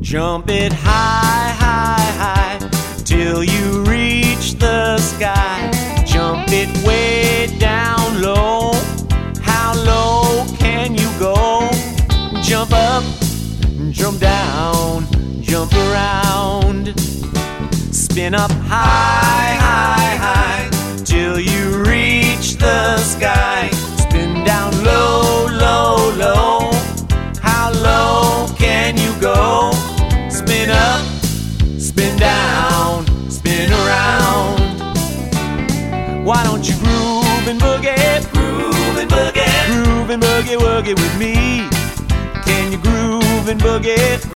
Jump it high, high, high, till you reach the sky. Jump it way down low. How low can you go? Jump up, jump down, jump around. Spin up high, high, high, till you reach the sky. Spin down low, low, low. How low can you go? Spin up, spin down, spin around. Why don't you groove and boogie, groove and boogie, groove and boogie, woogie with me? Can you groove and boogie?